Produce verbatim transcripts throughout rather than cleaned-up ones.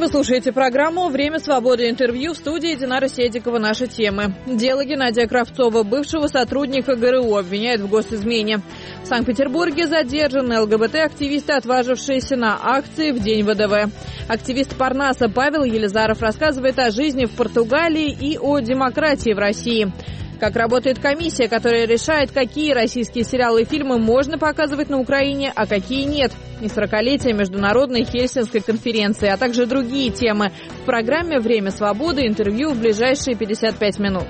Вы слушаете программу «Время свободы. Интервью», в студии Динара Седикова. Наши темы. Дело Геннадия Кравцова, бывшего сотрудника ГРУ, обвиняют в госизмене. В Санкт-Петербурге задержаны ЛГБТ-активисты, отважившиеся на акции в день ВДВ. Активист Парнаса Павел Елизаров рассказывает о жизни в Португалии и о демократии в России. Как работает комиссия, которая решает, какие российские сериалы и фильмы можно показывать на Украине, а какие нет. И сорокалетие Международной Хельсинской конференции, а также другие темы. В программе «Время свободы» интервью в ближайшие пятьдесят пять минут.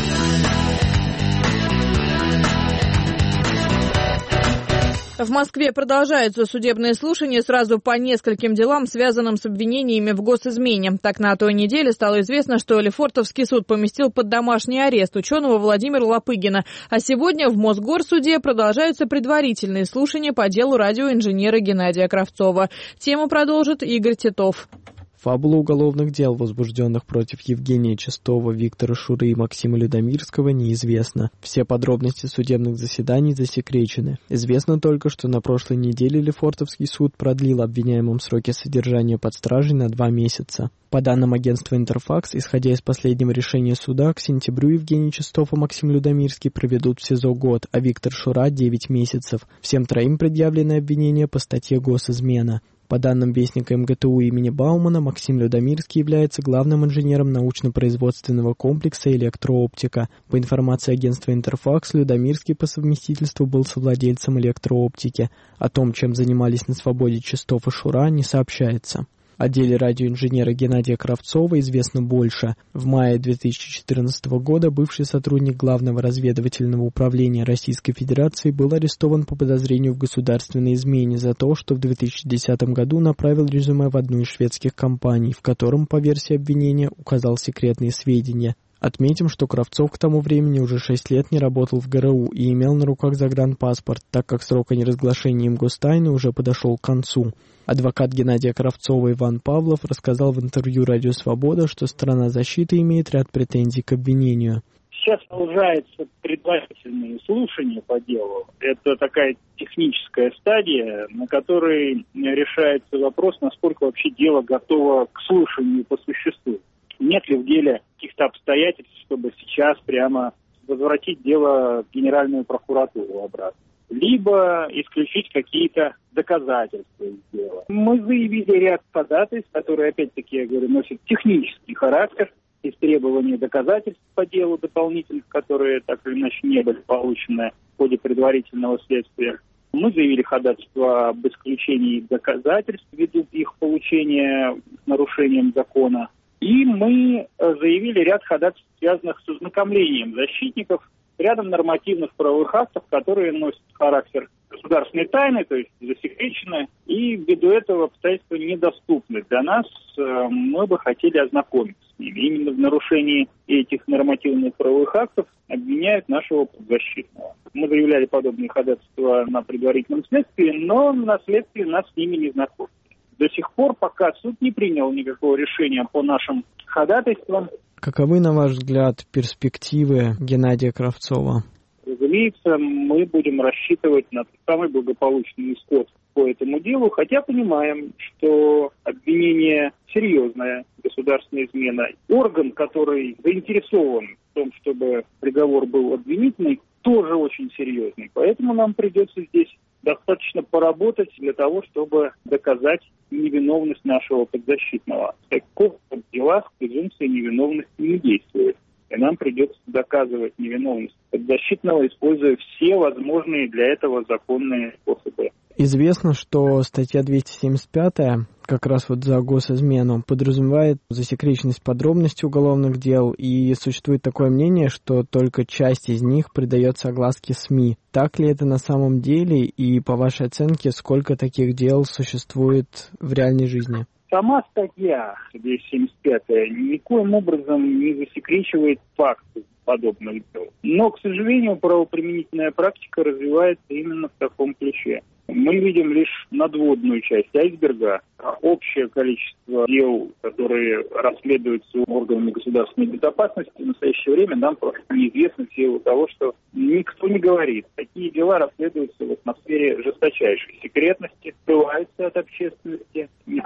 В Москве продолжаются судебные слушания сразу по нескольким делам, связанным с обвинениями в госизмене. Так, на той неделе стало известно, что Лефортовский суд поместил под домашний арест ученого Владимира Лопыгина. А сегодня в Мосгорсуде продолжаются предварительные слушания по делу радиоинженера Геннадия Кравцова. Тему продолжит Игорь Титов. Фабула уголовных дел, возбужденных против Евгения Чистова, Виктора Шуры и Максима Людомирского, неизвестна. Все подробности судебных заседаний засекречены. Известно только, что на прошлой неделе Лефортовский суд продлил обвиняемым сроки содержания под стражей на два месяца. По данным агентства «Интерфакс», исходя из последнего решения суда, к сентябрю Евгений Чистов и Максим Людомирский проведут в СИЗО год, а Виктор Шура – девять месяцев. Всем троим предъявлены обвинения по статье «Госизмена». По данным Вестника МГТУ имени Баумана, Максим Людомирский является главным инженером научно-производственного комплекса «Электрооптика». По информации агентства «Интерфакс», Людомирский по совместительству был совладельцем «Электрооптики». О том, чем занимались на свободе Чистов и Шура, не сообщается. О деле радиоинженера Геннадия Кравцова известно больше. В мае две тысячи четырнадцатого года бывший сотрудник Главного разведывательного управления Российской Федерации был арестован по подозрению в государственной измене за то, что в две тысячи десятом году направил резюме в одну из шведских компаний, в котором, по версии обвинения, указал секретные сведения. Отметим, что Кравцов к тому времени уже шесть лет не работал в ГРУ и имел на руках загранпаспорт, так как срок о неразглашении им гостайны уже подошел к концу. Адвокат Геннадия Кравцова Иван Павлов рассказал в интервью «Радио Свобода», что сторона защиты имеет ряд претензий к обвинению. Сейчас продолжаются предварительные слушания по делу. Это такая техническая стадия, на которой решается вопрос, насколько вообще дело готово к слушанию по существу. Нет ли в деле каких-то обстоятельств, чтобы сейчас прямо возвратить дело в Генеральную прокуратуру обратно, либо исключить какие-то доказательства из дела. Мы заявили ряд ходатайств, которые, опять-таки, я говорю, носят технический характер, из требования доказательств по делу дополнительных, которые так или иначе не были получены в ходе предварительного следствия. Мы заявили ходатайство об исключении доказательств ввиду их получения с нарушением закона. И мы заявили ряд ходатайств, связанных с ознакомлением защитников рядом нормативных правовых актов, которые носят характер государственной тайны, то есть засекречены, и ввиду этого обстоятельства недоступны для нас. Мы бы хотели ознакомиться с ними. Именно в нарушении этих нормативных правовых актов обвиняют нашего подзащитного. Мы заявляли подобные ходатайства на предварительном следствии, но на следствии нас с ними не знакомы. До сих пор, пока суд не принял никакого решения по нашим ходатайствам. Каковы, на ваш взгляд, перспективы Геннадия Кравцова? Разумеется, мы будем рассчитывать на самый благополучный исход по этому делу, хотя понимаем, что обвинение серьезное, государственная измена. Орган, который заинтересован в том, чтобы приговор был обвинительный, тоже очень серьезный. Поэтому нам придется здесь достаточно поработать для того, чтобы доказать невиновность нашего подзащитного. В таких делах презумпция невиновности не действует. И нам придется доказывать невиновность подзащитного, используя все возможные для этого законные способы. Известно, что статья двести семьдесят пятая, как раз вот за госизмену, подразумевает засекреченность подробностей уголовных дел, и существует такое мнение, что только часть из них придается огласке СМИ. Так ли это на самом деле, и по вашей оценке, сколько таких дел существует в реальной жизни? Сама статья двести семьдесят пятая никоим образом не засекречивает факты подобных дел. Но, к сожалению, правоприменительная практика развивается именно в таком ключе. Мы видим лишь надводную часть айсберга. Общее количество дел, которые расследуются органами государственной безопасности, в настоящее время нам просто неизвестно в силу того, что никто не говорит. Такие дела расследуются в атмосфере жесточайшей секретности, скрываются от общественности, никто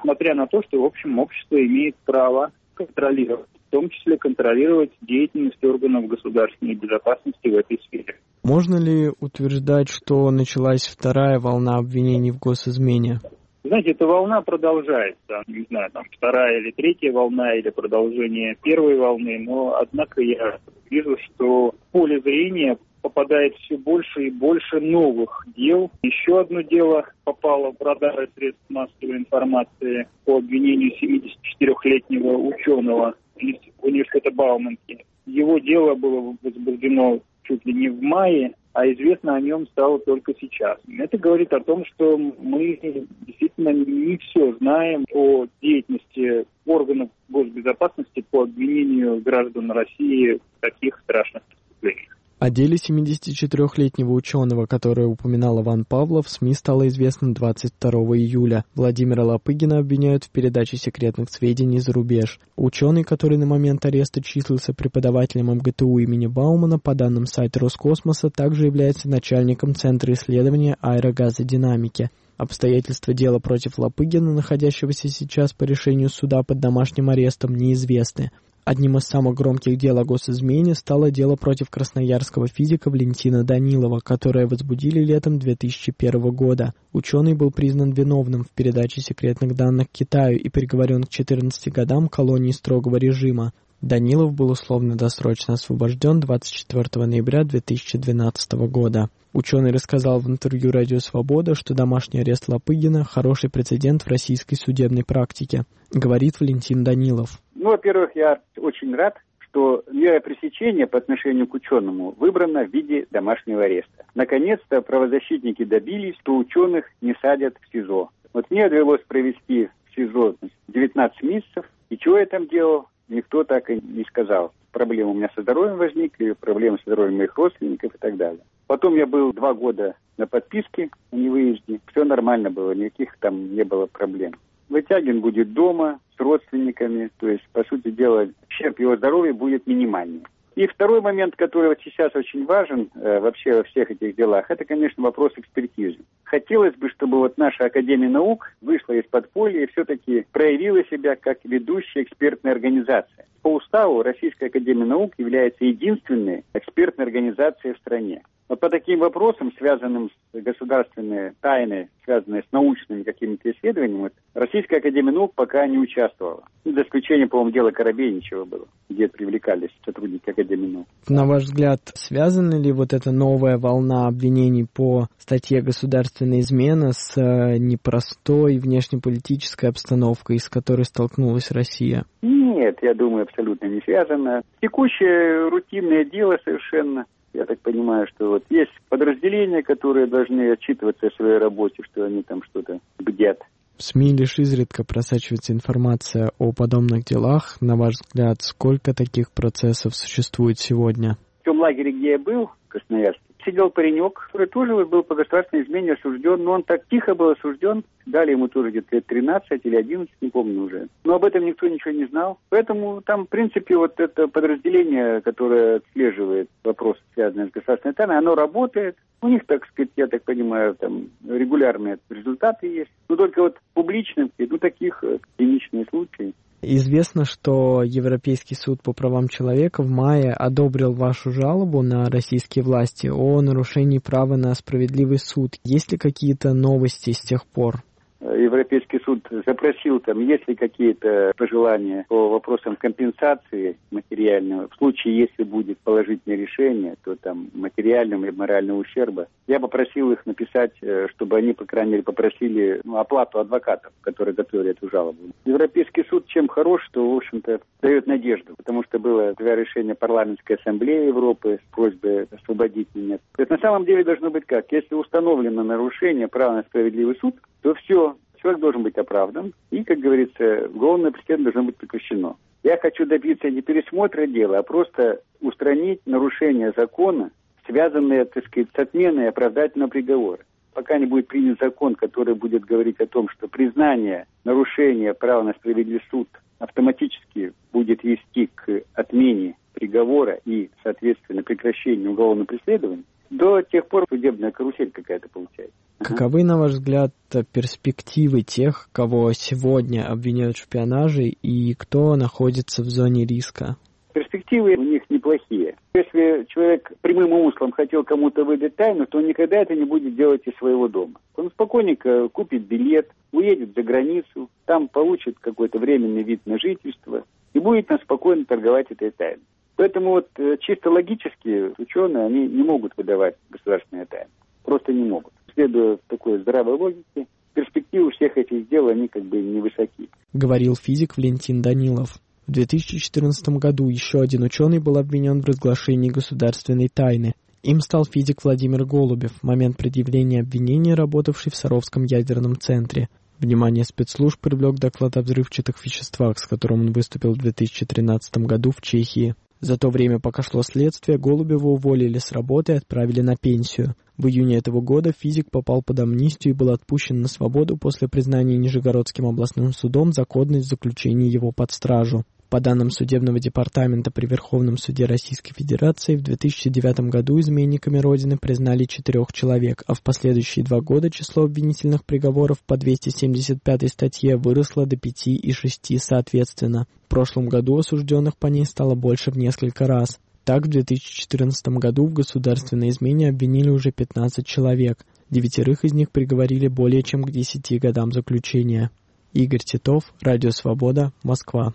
несмотря на то, что, в общем, общество имеет право контролировать, в том числе контролировать деятельность органов государственной безопасности в этой сфере. Можно ли утверждать, что началась вторая волна обвинений в госизмене? Знаете, эта волна продолжается, не знаю, там вторая или третья волна, или продолжение первой волны, но, однако, я вижу, что в поле зрения попадает все больше и больше новых дел. Еще одно дело попало в радары средств массовой информации по обвинению семидесятичетырёхлетнего ученого университета Бауманки. Его дело было возбуждено чуть ли не в мае, а известно о нем стало только сейчас. Это говорит о том, что мы действительно не все знаем о деятельности органов госбезопасности по обвинению граждан России в таких страшных преступлениях. О деле семидесятичетырёхлетнего ученого, которое упоминал Иван Павлов, в СМИ стало известно двадцать второго июля. Владимира Лопыгина обвиняют в передаче секретных сведений за рубеж. Ученый, который на момент ареста числился преподавателем эм гэ тэ у имени Баумана, по данным сайта Роскосмоса, также является начальником Центра исследования аэрогазодинамики. Обстоятельства дела против Лопыгина, находящегося сейчас по решению суда под домашним арестом, неизвестны. Одним из самых громких дел о госизмене стало дело против красноярского физика Валентина Данилова, которое возбудили летом две тысячи первого года. Ученый был признан виновным в передаче секретных данных Китаю и приговорен к четырнадцати годам колонии строгого режима. Данилов был условно-досрочно освобожден двадцать четвёртого ноября две тысячи двенадцатого года. Ученый рассказал в интервью «Радио Свобода», что домашний арест Лопыгина – хороший прецедент в российской судебной практике, говорит Валентин Данилов. Ну, во-первых, я очень рад, что мера пресечения по отношению к ученому выбрана в виде домашнего ареста. Наконец-то правозащитники добились, что ученых не садят в СИЗО. Вот мне довелось провести в СИЗО девятнадцать месяцев, и чего я там делал, никто так и не сказал. Проблемы у меня со здоровьем возникли, проблемы со здоровьем моих родственников и так далее. Потом я был два года на подписке, на невыезде. Все нормально было, никаких там не было проблем. Вытягин будет дома с родственниками, то есть, по сути дела, ущерб его здоровью будет минимальный. И второй момент, который вот сейчас очень важен э, вообще во всех этих делах, это, конечно, вопрос экспертизы. Хотелось бы, чтобы вот наша Академия наук вышла из подполья и все-таки проявила себя как ведущая экспертная организация. По уставу Российская Академия наук является единственной экспертной организацией в стране. Вот по таким вопросам, связанным с государственной тайной, связанной с научными какими-то исследованиями, Российская Академия наук пока не участвовала. За исключением, по-моему, дела Коробейничева было, где привлекались сотрудники Академии наук. На ваш взгляд, связана ли вот эта новая волна обвинений по статье «Государственная измена» с непростой внешнеполитической обстановкой, с которой столкнулась Россия? Нет, я думаю, абсолютно не связано. Текущее рутинное дело совершенно. Я так понимаю, что вот есть подразделения, которые должны отчитываться о своей работе, что они там что-то бдят. В СМИ лишь изредка просачивается информация о подобных делах. На ваш взгляд, сколько таких процессов существует сегодня? В том лагере, где я был, в Красноярске, сидел паренек, который тоже был по государственной измене осужден, но он так тихо был осужден, дали ему тоже где-то лет тринадцать или одиннадцать, не помню уже. Но об этом никто ничего не знал. Поэтому там, в принципе, вот это подразделение, которое отслеживает вопросы, связанные с государственной тайной, оно работает. У них, так сказать, я так понимаю, там регулярные результаты есть. Но только вот публично, ну, таких единичных случаев. Известно, что Европейский суд по правам человека в мае одобрил вашу жалобу на российские власти о нарушении права на справедливый суд. Есть ли какие-то новости с тех пор? Европейский суд запросил, там, есть ли какие-то пожелания по вопросам компенсации материального. В случае, если будет положительное решение, то там материального и морального ущерба. Я попросил их написать, чтобы они, по крайней мере, попросили ну, оплату адвокатов, которые готовили эту жалобу. Европейский суд чем хорош, что, в общем-то, дает надежду, потому что было два решения парламентской ассамблеи Европы с просьбой освободить меня. То есть, на самом деле должно быть как? Если установлено нарушение права на справедливый суд, то все, человек должен быть оправдан, и, как говорится, уголовное преследование должно быть прекращено. Я хочу добиться не пересмотра дела, а просто устранить нарушение закона, связанные, так сказать, с отменой оправдательного приговора. Пока не будет принят закон, который будет говорить о том, что признание нарушения права на справедливый суд автоматически будет вести к отмене приговора и, соответственно, прекращению уголовного преследования, До тех пор судебная карусель какая-то получается. Каковы, на ваш взгляд, перспективы тех, кого сегодня обвиняют в шпионаже, и кто находится в зоне риска? Перспективы у них неплохие. Если человек прямым умыслом хотел кому-то выдать тайну, то он никогда это не будет делать из своего дома. Он спокойненько купит билет, уедет за границу, там получит какой-то временный вид на жительство и будет там спокойно торговать этой тайной. Поэтому вот чисто логически ученые, они не могут выдавать государственные тайны. Просто не могут. Следуя такой здравой логике, перспективы всех этих дел, они как бы невысоки. Говорил физик Валентин Данилов. В две тысячи четырнадцатом году еще один ученый был обвинен в разглашении государственной тайны. Им стал физик Владимир Голубев, в момент предъявления обвинения работавший в Саровском ядерном центре. Внимание спецслужб привлек доклад о взрывчатых веществах, с которым он выступил в две тысячи тринадцатом году в Чехии. За то время, пока шло следствие, Голубева уволили с работы и отправили на пенсию. В июне этого года физик попал под амнистию и был отпущен на свободу после признания Нижегородским областным судом законность заключения его под стражу. По данным Судебного департамента при Верховном суде Российской Федерации, в две тысячи девятом году изменниками Родины признали четырех человек, а в последующие два года число обвинительных приговоров по двести семьдесят пятой статье выросло до пяти и шести соответственно. В прошлом году осужденных по ней стало больше в несколько раз. Так, в две тысячи четырнадцатом году в государственной измене обвинили уже пятнадцать человек. Девятерых из них приговорили более чем к десяти годам заключения. Игорь Титов, Радио Свобода, Москва.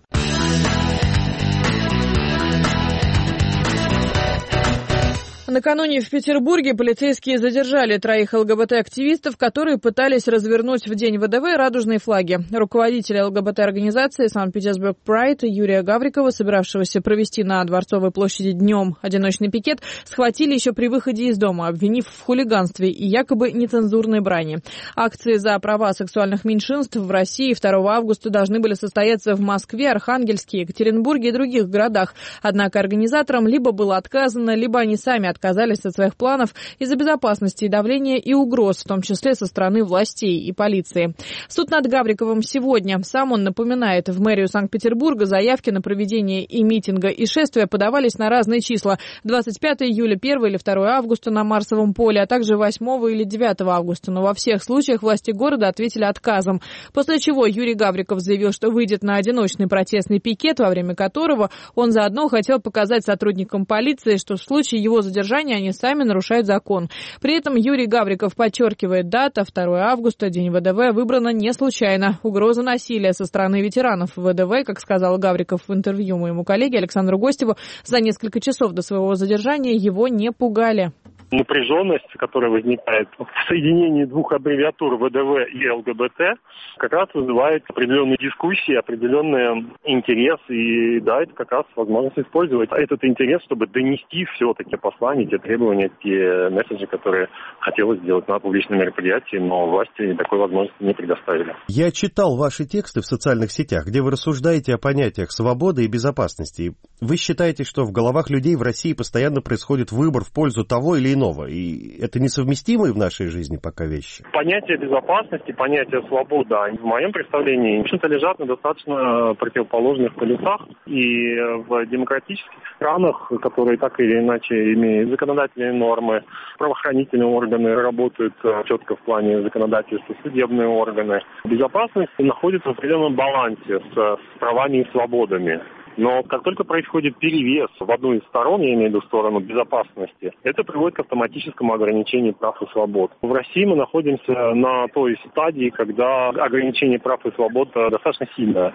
Накануне в Петербурге полицейские задержали троих ЛГБТ-активистов, которые пытались развернуть в день ВДВ радужные флаги. Руководителя ЛГБТ-организации Санкт-Петербург Прайд Юрия Гаврикова, собиравшегося провести на Дворцовой площади днем одиночный пикет, схватили еще при выходе из дома, обвинив в хулиганстве и якобы нецензурной брани. Акции за права сексуальных меньшинств в России второго августа должны были состояться в Москве, Архангельске, Екатеринбурге и других городах. Однако организаторам либо было отказано, либо они сами отказались. отказались от своих планов из-за безопасности и давления и угроз, в том числе со стороны властей и полиции. Суд над Гавриковым сегодня. Сам он напоминает, в мэрию Санкт-Петербурга заявки на проведение и митинга, и шествия подавались на разные числа. двадцать пятого июля, первого или второго августа на Марсовом поле, а также восьмого или девятого августа. Но во всех случаях власти города ответили отказом. После чего Юрий Гавриков заявил, что выйдет на одиночный протестный пикет, во время которого он заодно хотел показать сотрудникам полиции, что в случае его задержания они сами нарушают закон. При этом Юрий Гавриков подчеркивает, дата второго августа, день ВДВ, выбрана не случайно. Угроза насилия со стороны ветеранов ВДВ, как сказал Гавриков в интервью моему коллеге Александру Гостеву, за несколько часов до своего задержания его не пугали. Напряженность, которая возникает в соединении двух аббревиатур ВДВ и ЛГБТ, как раз вызывает определенные дискуссии, определенный интерес. И да, это как раз возможность использовать этот интерес, чтобы донести все-таки послание, те требования, те месседжи, которые хотелось сделать на публичном мероприятии, но власти такой возможности не предоставили. Я читал ваши тексты в социальных сетях, где вы рассуждаете о понятиях свободы и безопасности. Вы считаете, что в головах людей в России постоянно происходит выбор в пользу того или иного. И это несовместимые в нашей жизни пока вещи? Понятие безопасности, понятие свободы, в моем представлении, в общем-то, лежат на достаточно противоположных полюсах. И в демократических странах, которые так или иначе имеют законодательные нормы, правоохранительные органы работают четко в плане законодательства, судебные органы. Безопасность находится в определенном балансе с, с правами и свободами. Но как только происходит перевес в одну из сторон, я имею в виду сторону безопасности, это приводит к автоматическому ограничению прав и свобод. В России мы находимся на той стадии, когда ограничение прав и свобод достаточно сильное.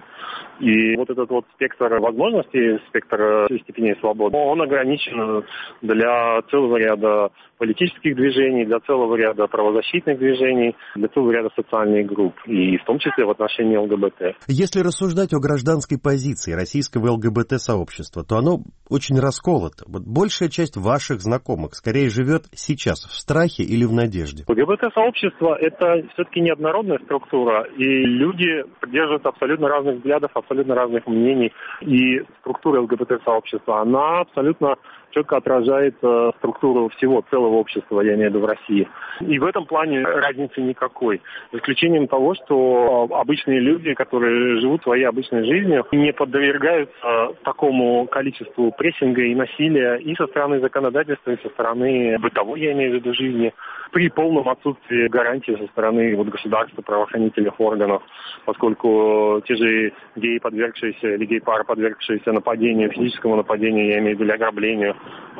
И вот этот вот спектр возможностей, спектр степеней свободы, он ограничен для целого ряда политических движений, для целого ряда правозащитных движений, для целого ряда социальных групп, и в том числе в отношении ЛГБТ. Если рассуждать о гражданской позиции российского ЛГБТ-сообщества, то оно очень расколото. Вот большая часть ваших знакомых скорее живет сейчас в страхе или в надежде? ЛГБТ-сообщество – это все-таки неоднородная структура, и люди придерживаются абсолютно разных взглядов, абсолютно разных мнений, и структура ЛГБТ-сообщества, она абсолютно четко отражает э, структуру всего целого общества, я имею в виду в России. И в этом плане разницы никакой. За исключением того, что обычные люди, которые живут своей обычной жизнью, не подвергаются такому количеству прессинга и насилия и со стороны законодательства, и со стороны бытовой, я имею в виду, жизни, при полном отсутствии гарантий со стороны вот, государства, правоохранительных органов, поскольку те же геи, подвергшиеся, или гей-пары, подвергшиеся нападению, физическому нападению, я имею в виду, ограблению,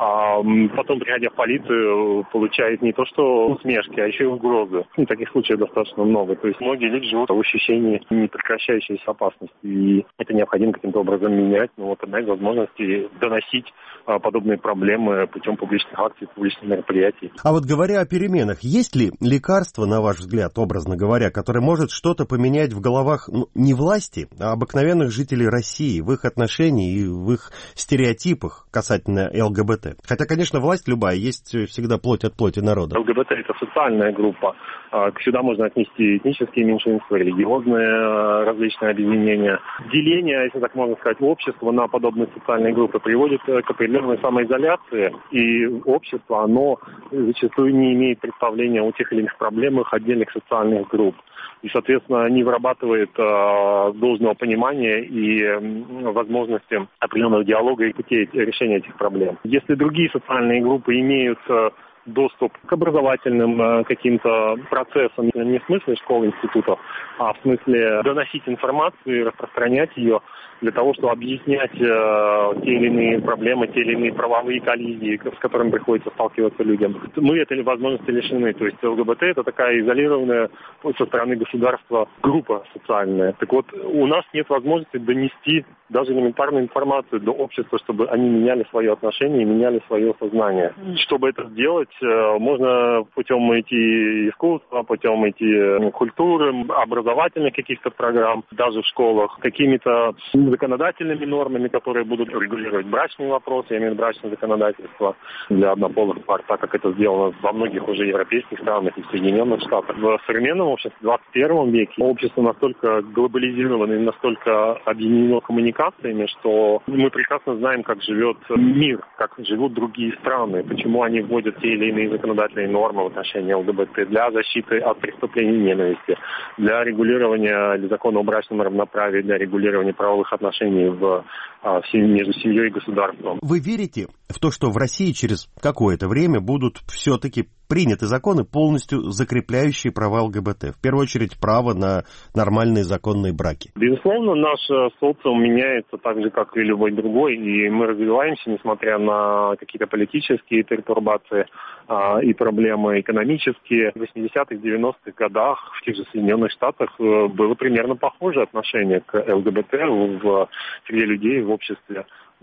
а потом, приходя в полицию, получают не то что усмешки, а еще и угрозы. И таких случаев достаточно много. То есть многие люди живут в ощущении непрекращающейся опасности. И это необходимо каким-то образом менять. Но вот одна из возможностей доносить а, подобные проблемы путем публичных акций, публичных мероприятий. А вот говоря о переменах, есть ли лекарство, на ваш взгляд, образно говоря, которое может что-то поменять в головах ну, не власти, а обыкновенных жителей России, в их отношении и в их стереотипах касательно ЛГБТ? Хотя, конечно, власть любая, есть всегда плоть от плоти народа. ЛГБТ – это социальная группа. Сюда можно отнести этнические меньшинства, религиозные различные объединения. Деление, если так можно сказать, общества на подобные социальные группы приводит к определенной самоизоляции. И общество, оно зачастую не имеет представления о тех или иных проблемах отдельных социальных групп. И, соответственно, не вырабатывает э, должного понимания и э, возможности определенного диалога и путей решения этих проблем. Если другие социальные группы имеют э, доступ к образовательным э, каким-то процессам, не в смысле школ, институтов, а в смысле доносить информацию и распространять ее для того, чтобы объяснять э, те или иные проблемы, те или иные правовые коллизии, с которыми приходится сталкиваться людям. Мы этой возможности лишены. То есть ЛГБТ – это такая изолированная со стороны государства группа социальная. Так вот, у нас нет возможности донести даже элементарную информацию до общества, чтобы они меняли свое отношение и меняли свое сознание. Чтобы это сделать, можно путем идти искусства, путем идти культуры, образовательных каких-то программ, даже в школах, какими-то законодательными нормами, которые будут регулировать брачные вопросы, я имею в виду брачное законодательство для однополых пар, так как это сделано во многих уже европейских странах и в Соединенных Штатах. В современном обществе, в двадцать первом веке, общество настолько глобализировано и настолько объединено коммуникациями, что мы прекрасно знаем, как живет мир, как живут другие страны, почему они вводят те или иные законодательные нормы в отношении ЛГБТ для защиты от преступлений ненависти, для регулирования для закона о брачном равноправии, для регулирования правовых отношений в, а, в, между семьей и государством. Вы верите в то, что в России через какое-то время будут все-таки приняты законы, полностью закрепляющие права ЛГБТ? В первую очередь, право на нормальные законные браки. Безусловно, наш социум меняется так же, как и любой другой, и мы развиваемся, несмотря на какие-то политические пертурбации а, и проблемы экономические. В восьмидесятых, девяностых годах в тех же Соединенных Штатах было примерно похожее отношение к ЛГБТ в среде людей в обществе.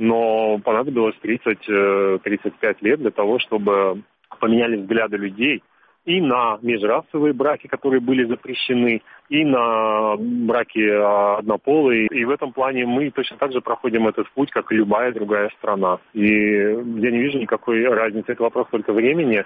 Но понадобилось тридцать-тридцать пять лет для того, чтобы поменялись взгляды людей и на межрасовые браки, которые были запрещены, и на браки однополые. И в этом плане мы точно так же проходим этот путь, как и любая другая страна. И я не вижу никакой разницы. Это вопрос только времени.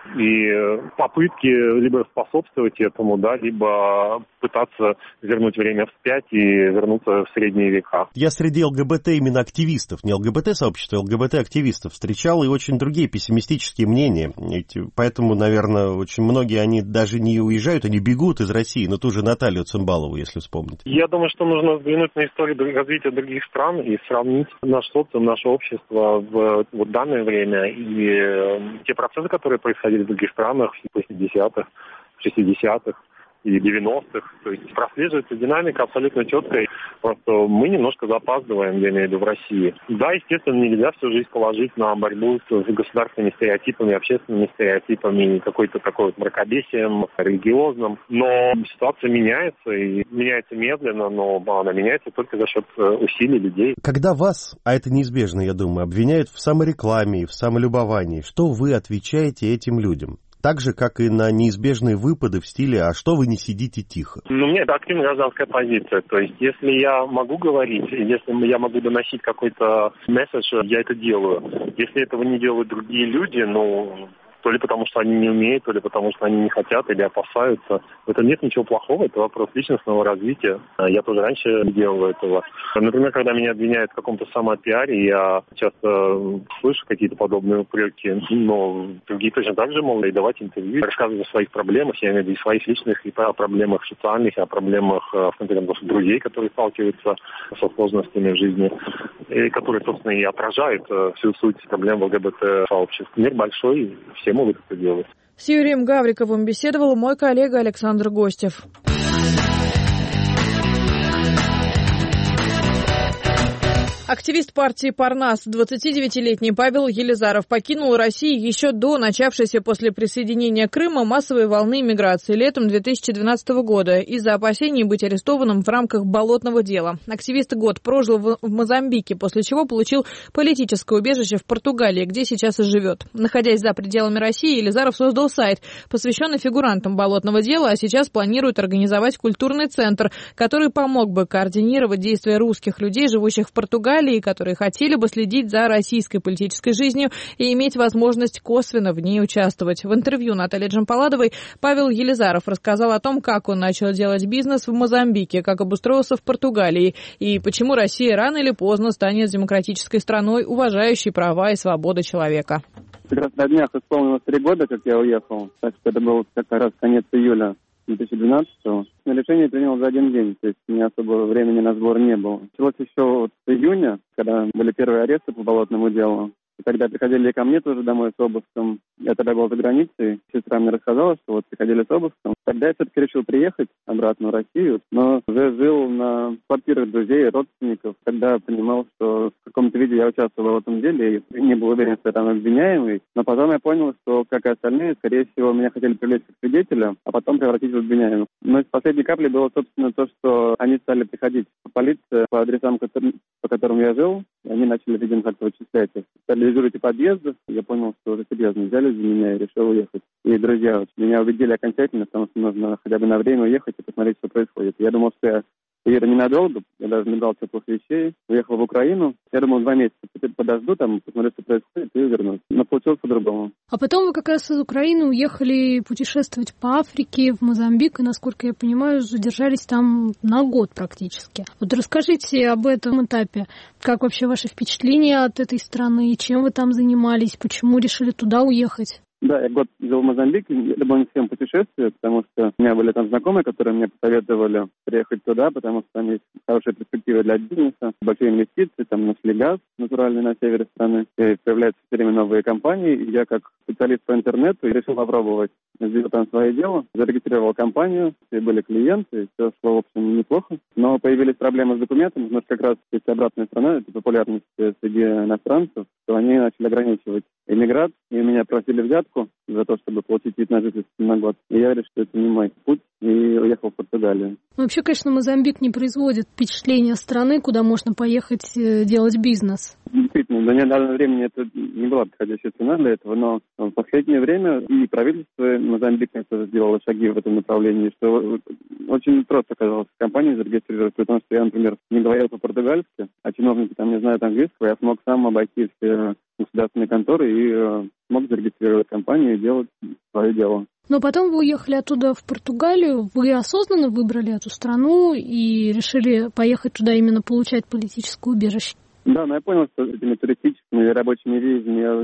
И попытки либо способствовать этому, да, либо пытаться вернуть время вспять и вернуться в средние века. Я среди ЛГБТ именно активистов, не ЛГБТ-сообщества, а ЛГБТ-активистов встречал и очень другие пессимистические мнения. Ведь поэтому, наверное, очень многие они даже не уезжают, они бегут из России, на ту же Наталью Цимбалову, если вспомнить. Я думаю, что нужно взглянуть на историю развития других стран и сравнить наш социум, наше общество в вот данное время и те процессы, которые происходили в других странах в восьмидесятых, шестидесятых и девяностых. То есть прослеживается динамика абсолютно четкая. Просто мы немножко запаздываем, я имею в виду, в России. Да, естественно, нельзя всю жизнь положить на борьбу с государственными стереотипами, общественными стереотипами, какой-то такой вот мракобесием религиозным. Но ситуация меняется, и меняется медленно, но она меняется только за счет усилий людей. Когда вас, а это неизбежно, я думаю, обвиняют в саморекламе и в самолюбовании, что вы отвечаете этим людям? Так же, как и на неизбежные выпады в стиле «а что вы не сидите тихо»? Ну, у меня это активная гражданская позиция. То есть, если я могу говорить, если я могу доносить какой-то месседж, я это делаю. Если этого не делают другие люди, ну, То ли потому, что они не умеют, то ли потому, что они не хотят или опасаются. В этом нет ничего плохого, это вопрос личностного развития. Я тоже раньше не делал этого. Например, когда меня обвиняют в каком-то самопиаре, я часто слышу какие-то подобные упреки, но другие точно так же могут и давать интервью, рассказывать о своих проблемах, я имею в виду своих личных, и о проблемах социальных, и о проблемах, в конкретном смысле, друзей, которые сталкиваются со сложностями в жизни, и которые, собственно, и отражают всю суть проблем в ЛГБТ-сообществе. Мир большой, все могут это делать. С Юрием Гавриковым беседовал мой коллега Александр Гостев. Активист партии «Парнас», двадцатидевятилетний Павел Елизаров, покинул Россию еще до начавшейся после присоединения Крыма массовой волны миграции летом две тысячи двенадцатого года из-за опасений быть арестованным в рамках болотного дела. Активист год прожил в Мозамбике, после чего получил политическое убежище в Португалии, где сейчас и живет. Находясь за пределами России, Елизаров создал сайт, посвященный фигурантам болотного дела, а сейчас планирует организовать культурный центр, который помог бы координировать действия русских людей, живущих в Португалии, которые хотели бы следить за российской политической жизнью и иметь возможность косвенно в ней участвовать. В интервью Натальи Джампаладовой Павел Елизаров рассказал о том, как он начал делать бизнес в Мозамбике, как обустроился в Португалии и почему Россия рано или поздно станет демократической страной, уважающей права и свободы человека. Как раз на днях исполнилось три года, как я уехал, так что это был как раз конец июля две тысячи двенадцатого. Решение принял за один день, то есть у меня особо времени на сбор не было. Началось еще вот с июня, когда были первые аресты по болотному делу. И тогда приходили ко мне тоже домой с обыском. Я тогда был за границей. Сестра мне рассказала, что вот приходили с обыском. Тогда я все-таки решил приехать обратно в Россию, но уже жил на квартирах друзей, родственников. Тогда понимал, что в каком-то виде я участвовал в этом деле и не был уверен, что я там обвиняемый. Но потом я понял, что, как и остальные, скорее всего, меня хотели привлечь как свидетеля, а потом превратить в обвиняемого. Но из последней капли было, собственно, то, что они стали приходить в полицию по адресам, по которым я жил, и они начали, видимо, как-то вычислять их. Стали дежурить у подъездов, я понял, что уже серьезно взяли за меня и решил уехать. И друзья меня убедили окончательно, потому что нужно хотя бы на время уехать и посмотреть, что происходит. Я думал, что я уеду ненадолго, я даже не брал теплых вещей, уехал в Украину. Я думал, два месяца теперь подожду, там, посмотрю, что происходит, и вернусь. Но получилось по-другому. А потом вы как раз из Украины уехали путешествовать по Африке, в Мозамбик, и, насколько я понимаю, задержались там на год практически. Вот расскажите об этом этапе. Как вообще ваши впечатления от этой страны, чем вы там занимались, почему решили туда уехать? Да, я год жил в Мозамбике, это было не всем путешествие, потому что у меня были там знакомые, которые мне посоветовали приехать туда, потому что там есть хорошие перспективы для бизнеса, большие инвестиции, там нашли газ натуральный на севере страны, и появляются все время новые компании, и я как специалист по интернету решил попробовать сделать там свое дело, зарегистрировал компанию, все были клиенты, все шло, в общем, неплохо, но появились проблемы с документами, потому что как раз есть обратная сторона, это популярность среди иностранцев, что они начали ограничивать эмиграцию, и меня просили взятку за то, чтобы получить вид на жительство на год. И я решил, что это не мой путь, и уехал в Португалию. Вообще, конечно, Мозамбик не производит впечатления страны, куда можно поехать делать бизнес. Действительно, до недавнего времени это не была подходящая цена для этого, но в последнее время и правительство Мозамбика тоже сделало шаги в этом направлении, что очень просто оказалось компанию зарегистрировать, потому что я, например, не говорил по-португальски, а чиновники там не знают английского, я смог сам обойти все государственные конторы и э, смог зарегистрировать компанию и делать свое дело. Но потом вы уехали оттуда в Португалию, вы осознанно выбрали эту страну и решили поехать туда именно получать политическое убежище? Да, но я понял, что этими туристическими и рабочими визами я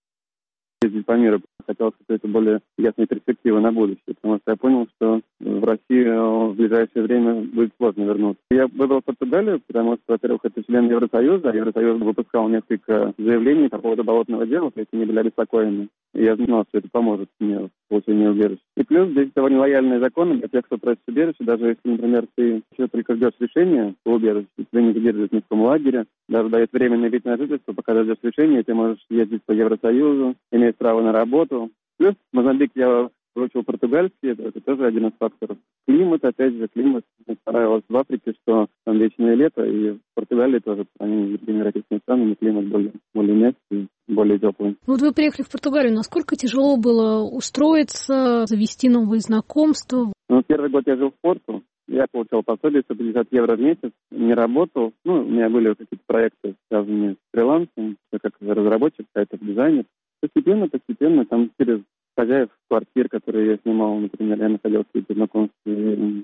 ездить по миру. Хотелось какой-то более ясной перспективы на будущее, потому что я понял, что в Россию в ближайшее время будет сложно вернуться. Я выбрал Португалию, потому что, во-первых, это член Евросоюза, а Евросоюз выпускал несколько заявлений по поводу болотного дела, то есть они были обеспокоены. И я знал, что это поможет мне в получении убежища. И плюс здесь довольно лояльные законы для тех, кто просит убежище, даже если, например, ты еще только ждешь решения по убежищу, тебя не задерживают ни в каком лагере, даже дает временный вид на жительство, пока ждешь решения, ты можешь ездить по Евросоюзу, иметь право на работу. Плюс Мозамбик я выучил португальский, это, это тоже один из факторов. Климат, опять же, климат. Мне понравилось в Африке, что там вечное лето, и в Португалии тоже, по сравнению с другими европейскими странами, климат более, более мягкий, более теплый. Вот вы приехали в Португалию, насколько тяжело было устроиться, завести новые знакомства? Ну, первый год я жил в Порту. Я получал пособие сто пятьдесят евро в месяц, не работал. Ну, у меня были какие-то проекты, связанные с фрилансом, как разработчик, сайтов, дизайнер. Постепенно, постепенно, там через хозяев квартир, которые я снимал, например, я находил какие-то знакомства.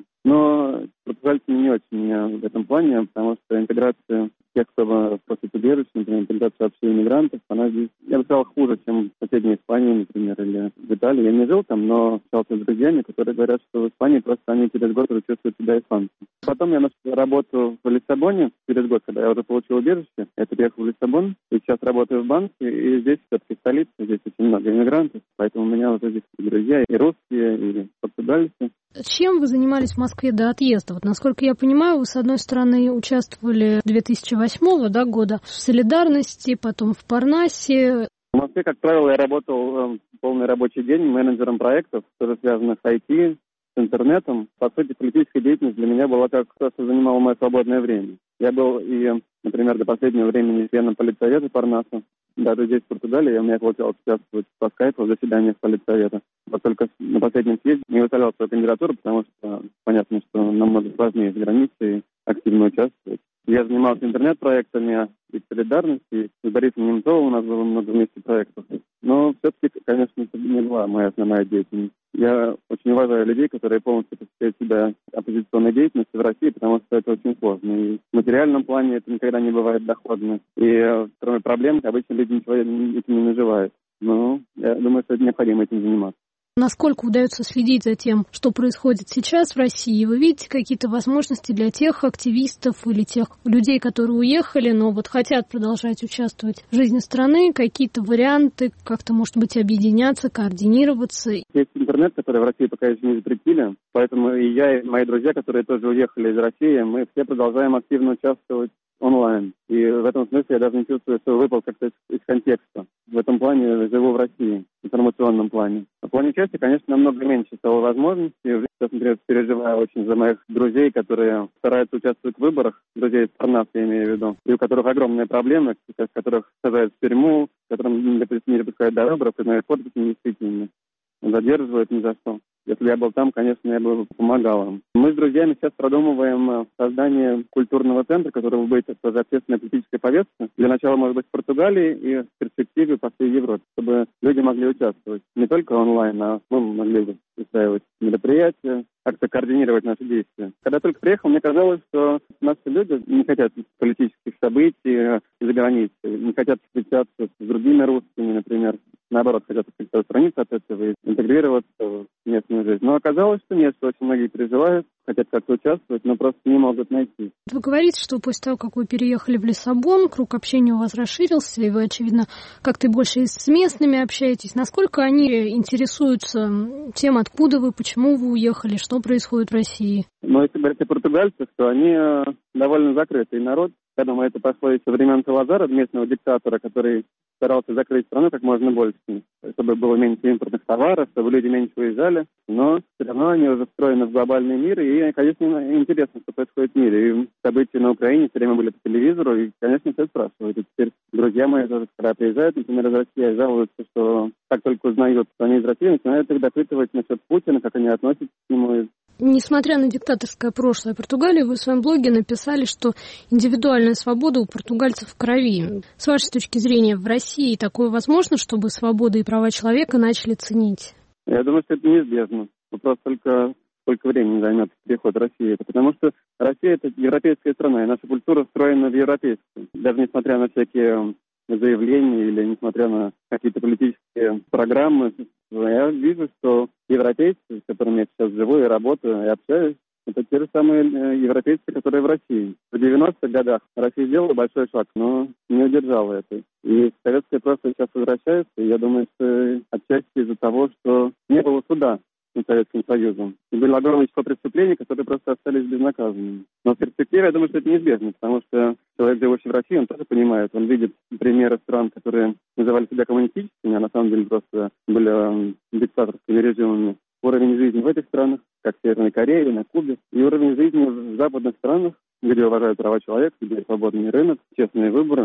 Но португальцы не очень меня в этом плане, потому что интеграция тех, кто просит убежище, например, интеграция вообще иммигрантов, она здесь, я бы сказал, хуже, чем в соседней Испании, например, или в Италии. Я не жил там, но общался с друзьями, которые говорят, что в Испании просто они через год уже чувствуют себя испанцами. Потом я нашел работу в Лиссабоне через год, когда я уже получил убежище. Я переехал в Лиссабон, и сейчас работаю в банке, и здесь все-таки столица, здесь очень много иммигрантов, поэтому у меня уже здесь друзья и русские, и португальцы. Чем вы занимались в Москве до отъезда? Вот, насколько я понимаю, вы, с одной стороны, участвовали две тысячи восьмого да, года в «Солидарности», потом в «Парнасе». В Москве, как правило, я работал э, полный рабочий день менеджером проектов, тоже связанных с ай ти, с интернетом. По сути, политическая деятельность для меня была как то, что занимало мое свободное время. Я был и, например, до последнего времени членом политсовета Парнаса. Даже здесь, в Португалии, у меня получалось участвовать по скайпу в заседаниях политсовета. Вот только на последнем съезде не выставлял свою кандидатуру, потому что понятно, что намного сложнее за границей активно участвовать. Я занимался интернет-проектами и солидарности, и с Борисом Немцовым у нас было много вместе проектов. Но все-таки, конечно, это не была моя основная деятельность. Я очень уважаю людей, которые полностью посвящают себя оппозиционной деятельности в России, потому что это очень сложно. И в материальном плане это никогда не бывает доходно. И кроме проблем, обычно люди ничего этим не наживают. Но я думаю, что это необходимо этим заниматься. Насколько удается следить за тем, что происходит сейчас в России? Вы видите какие-то возможности для тех активистов или тех людей, которые уехали, но вот хотят продолжать участвовать в жизни страны? Какие-то варианты, как-то, может быть, объединяться, координироваться? Есть интернет, который в России пока еще не запретили, поэтому и я, и мои друзья, которые тоже уехали из России, мы все продолжаем активно участвовать онлайн. И в этом смысле я даже не чувствую, что выпал как-то из, из контекста. В этом плане живу в России, в информационном плане. В плане части, конечно, намного меньше стало возможностей. Сейчас, например, переживаю очень за моих друзей, которые стараются участвовать в выборах, друзей из Парнаса, я имею в виду, и у которых огромные проблемы, с которых сажают в тюрьму, которым не допускают до выборов, и на их подписи недействительны. Задерживают ни за что. Если я был там, конечно, я бы помогал им. Мы с друзьями сейчас продумываем создание культурного центра, который будет тоже общественная политическая повестка. Для начала, может быть, в Португалии и в перспективе по всей Европе, чтобы люди могли участвовать не только онлайн, а мы могли бы устраивать мероприятия, как-то координировать наши действия. Когда только приехал, мне казалось, что наши люди не хотят политических событий из-за границы, не хотят встречаться с другими русскими, например. Наоборот, хотят как-то отстраниться от этого и интегрироваться в местную жизнь. Но оказалось, что нет, что очень многие переживают, хотят как-то участвовать, но просто не могут найти. Вы говорите, что после того, как вы переехали в Лиссабон, круг общения у вас расширился, и вы, очевидно, как-то больше с местными общаетесь. Насколько они интересуются тем, откуда вы, почему вы уехали, что происходит в России? Ну, если говорить о португальцах, то они довольно закрытый народ. Я думаю, это пошло из времен Салазара, местного диктатора, который старался закрыть страну как можно больше, чтобы было меньше импортных товаров, чтобы люди меньше уезжали. Но все равно они уже встроены в глобальный мир, и, конечно, интересно, что происходит в мире. И события на Украине все время были по телевизору, и, конечно, все спрашивают. И теперь друзья мои тоже, когда приезжают, например, из России, жалуются, что как только узнают, что они из России, начинают их допытывать насчет Путина, как они относятся к нему. Несмотря на диктаторское прошлое Португалии, вы в своем блоге написали, что индивидуальная свобода у португальцев в крови. С вашей точки зрения, в России такое возможно, чтобы свобода и права человека начали ценить? Я думаю, что это неизбежно. Вопрос только сколько времени займет переход России. Это потому что Россия – это европейская страна, и наша культура встроена в европейскую. Даже несмотря на всякие заявления или несмотря на какие-то политические программы, я вижу, что европейцы, с которыми я сейчас живу и работаю, и общаюсь, это те же самые европейцы, которые в России. В девяностых годах Россия сделала большой шаг, но не удержала это. И советское прошлое сейчас возвращается, и я думаю, что отчасти из-за того, что не было суда над Советским Союзом. И было огромное число преступлений, которые просто остались безнаказанными. Но в перспективе, я думаю, что это неизбежно, потому что человек, живущий в России, он тоже понимает, он видит примеры стран, которые называли себя коммунистическими, а на самом деле просто были диктаторскими режимами. Уровень жизни в этих странах, как в Северной Корее, на Кубе, и уровень жизни в западных странах, где уважают права человека, где свободный рынок, честные выборы.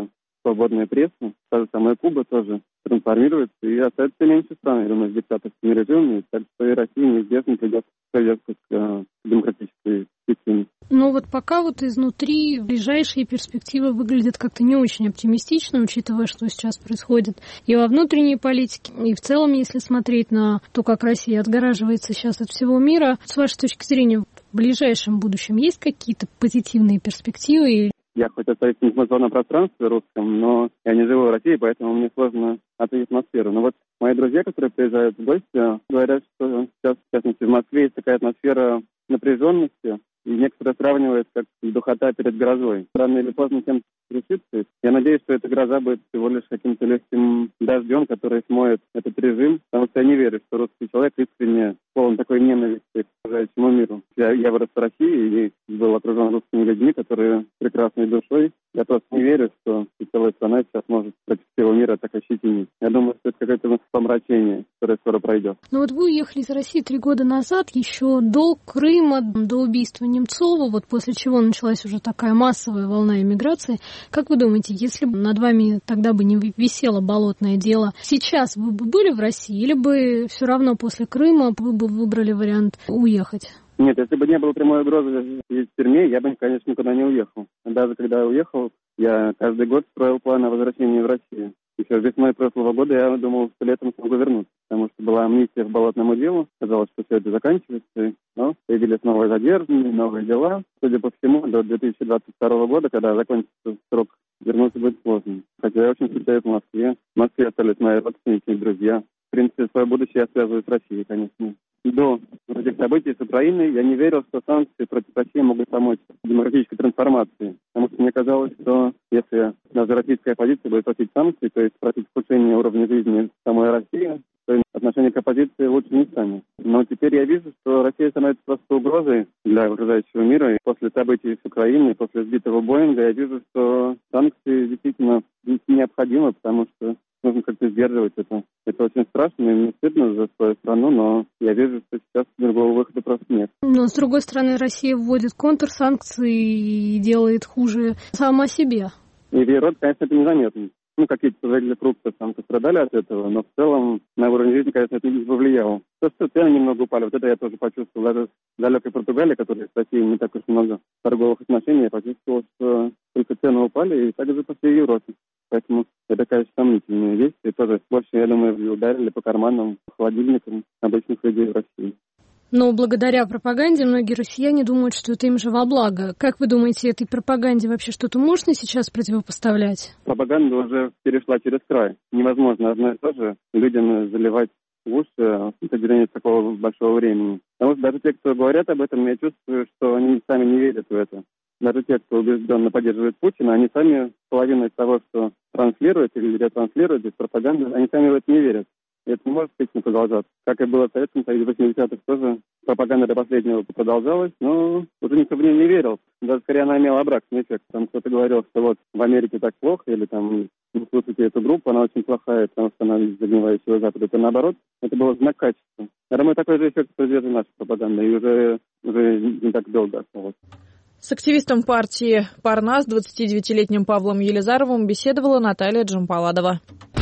свободная пресса, та же самая Куба тоже трансформируется и остается меньше стран, я думаю, с диктаторским режимом, так что и Россия неизбежно придет к повестку к демократической системе. Ну вот пока вот изнутри ближайшие перспективы выглядят как-то не очень оптимистично, учитывая, что сейчас происходит и во внутренней политике, и в целом, если смотреть на то, как Россия отгораживается сейчас от всего мира. С вашей точки зрения, в ближайшем будущем есть какие-то позитивные перспективы? Я хоть остаюсь в информационном пространстве русском, но я не живу в России, поэтому мне сложно оценить атмосферу. Но вот мои друзья, которые приезжают в гости, говорят, что сейчас, в частности, в Москве есть такая атмосфера напряженности, и некоторые сравнивают как духота перед грозой. Рано или поздно тем решится. Я надеюсь, что эта гроза будет всего лишь каким-то легким дождем, который смоет этот режим, потому что я не верю, что русский человек искренне полон такой ненависти к окружающему миру. Я, я вырос в России и был окружен русскими людьми, которые прекрасной душой. Я просто не верю, что целая страна сейчас может против всего мира так ощетинить. Я думаю, что это какое-то помрачение, которое скоро пройдет. Ну вот вы уехали из России три года назад, еще до Крыма, до убийства Немцова, вот после чего началась уже такая массовая волна эмиграции. Как вы думаете, если бы над вами тогда бы не висело болотное дело, сейчас вы бы были в России или бы все равно после Крыма вы бы выбрали вариант уехать? Нет, если бы не было прямой угрозы в тюрьме, я бы, конечно, никуда не уехал. Даже когда я уехал, я каждый год строил планы о возвращении в Россию. Еще весной прошлого года я думал, что летом смогу вернуться, потому что была амнистия по болотному делу. Казалось, что все это заканчивается, но появились новые задержанные, новые дела. Судя по всему, до две тысячи двадцать второго года, когда закончится срок, вернуться будет сложно. Хотя я очень скучаю в Москве. В Москве остались мои родственники и друзья. В принципе, свое будущее я связываю с Россией, конечно. До этих событий с Украиной я не верил, что санкции против России могут помочь демократической трансформации. Потому что мне казалось, что если даже российская оппозиция будет просить санкций, то есть просить ухудшения уровня жизни самой России, то отношение к оппозиции лучше не станет. Но теперь я вижу, что Россия становится просто угрозой для окружающего мира. И после событий с Украиной, после сбитого Боинга, я вижу, что санкции действительно необходимы, потому что нужно как-то сдерживать это. Это очень страшно, и мне стыдно за свою страну, но я вижу, что сейчас другого выхода просто нет. Но, с другой стороны, Россия вводит контрсанкции и делает хуже сама себе. И в Европе, конечно, это незаметно. Ну, какие-то производители фруктов там пострадали от этого, но в целом на уровень жизни, конечно, это не повлияло. То, что цены немного упали, вот это я тоже почувствовал. Даже в далекой Португалии, которая с Россией не так уж много торговых отношений, я почувствовал, что только цены упали, и также по всей Европе. Поэтому это, конечно, сомнительная вещь. И тоже больше, я думаю, ударили по карманам, по холодильникам обычных людей в России. Но благодаря пропаганде многие россияне думают, что это им же во благо. Как вы думаете, этой пропаганде вообще что-то можно сейчас противопоставлять? Пропаганда уже перешла через край. Невозможно одно и то же людям заливать в уши в течение такого большого времени. Потому что даже те, кто говорят об этом, я чувствую, что они сами не верят в это. Даже те, кто убежденно поддерживает Путина, они сами половину из того, что транслируют или ретранслируют из пропаганды, они сами в это не верят. И это не может действительно продолжаться. Как и было в Советском Союзе в восьмидесятых тоже пропаганда до последнего продолжалась, но уже никто в нее не верил. Даже скорее она имела обратный эффект. Там кто-то говорил, что вот в Америке так плохо, или там не слушайте эту группу, она очень плохая, потому что она из загнивающего Запада. Это наоборот, это был знак качества. Я думаю, такой же эффект произведет и наша пропаганда, и уже, уже не так долго осталось. С активистом партии «Парнас» двадцатидевятилетним Павлом Елизаровым беседовала Наталья Джампаладова.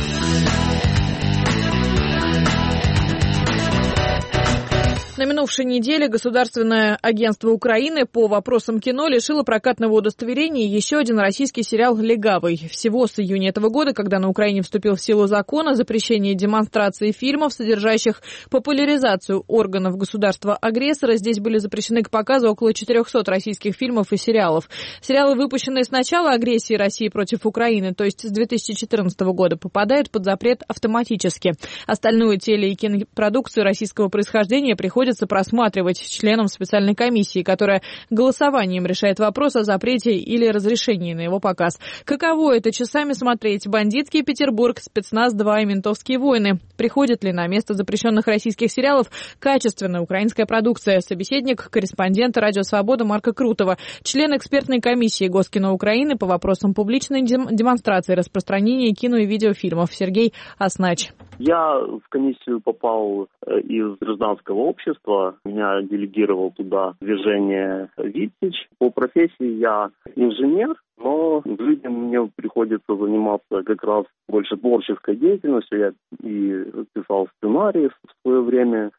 На минувшей неделе Государственное агентство Украины по вопросам кино лишило прокатного удостоверения еще один российский сериал «Легавый». Всего с июня этого года, когда на Украине вступил в силу закон о запрещении демонстрации фильмов, содержащих популяризацию органов государства-агрессора, здесь были запрещены к показу около четырехсот российских фильмов и сериалов. Сериалы, выпущенные с начала агрессии России против Украины, то есть с две тысячи четырнадцатого года, попадают под запрет автоматически. Остальную теле- и кинопродукцию российского происхождения приходится просматривать членам специальной комиссии, которая голосованием решает вопрос о запрете или разрешении на его показ. Каково это часами смотреть «Бандитский Петербург», «Спецназ два» и «Ментовские войны»? Приходит ли на место запрещенных российских сериалов качественная украинская продукция? Собеседник корреспондента «Радио Свобода» Марка Крутова, член экспертной комиссии Госкино Украины по вопросам публичной демонстрации распространения кино и видеофильмов Сергей Оснач. Я в комиссию попал из гражданского общества. Меня делегировал туда движение «Витязь». По профессии я инженер. но в жизни мне приходится заниматься как раз больше творческой деятельностью. Я и писал сценарии в свое время,